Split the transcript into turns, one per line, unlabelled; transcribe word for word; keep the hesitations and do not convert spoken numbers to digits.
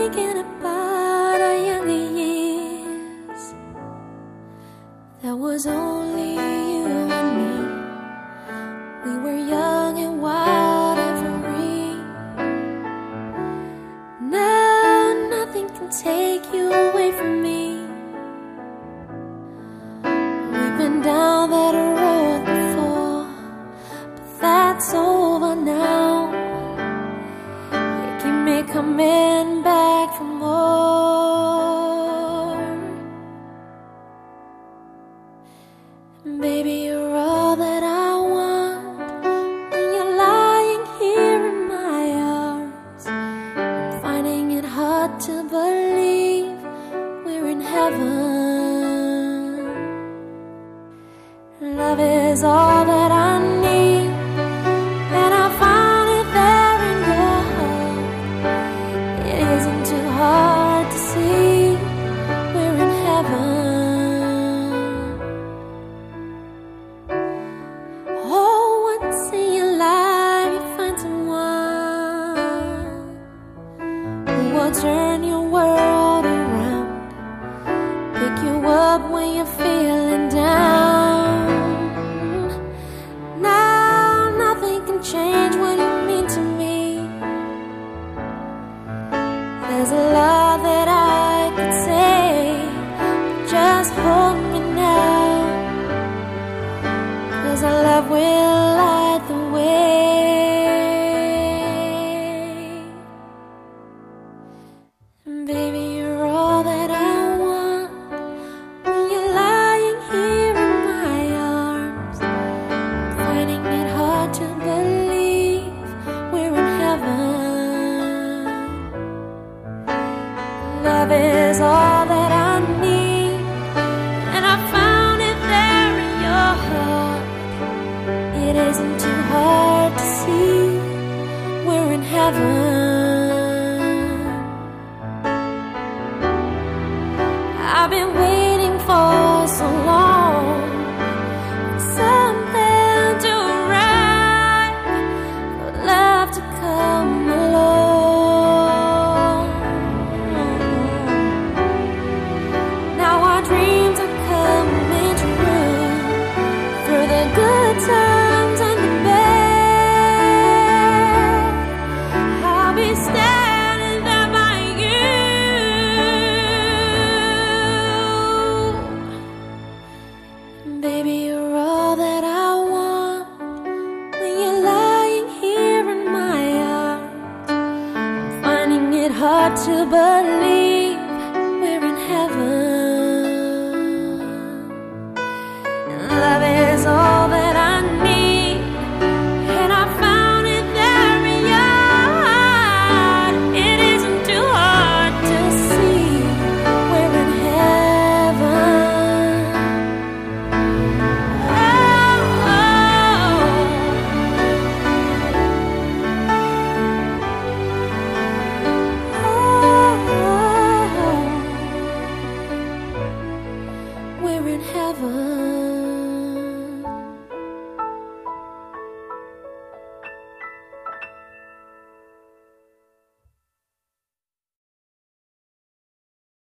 thinking about our younger years. There was only you and me. We were young and wild and free. Now nothing can take you away from me. We've been down that road before, but that's over now. You keep me coming back for more. Baby, you're all that I want. When you're lying here in my arms, I'm finding it hard to believe we're in heaven. Love is all that I need, and I found it there in your heart. It isn't too hard to see we're in heaven. Oh, once in your life you find someone who will turn your world around, pick you up when you're feeling down. Now nothing can change what you mean to me. There's a lot that I could say, but just hold me now, 'cause our love will light the way. Baby, you're all that I want. When you're lying here in my arms, I'm finding it hard to believe we're in heaven. Love is all that I need, and I found it there in your heart. It isn't too hard to see we're in heaven. I've been waiting for so long for something to arrive, for love to come along. Now our dreams are coming true, through the good times and the bad. I'll be standing there by you. Baby, you're all that I want. When you're lying here in my arms, I'm finding it hard to believe we're in heaven.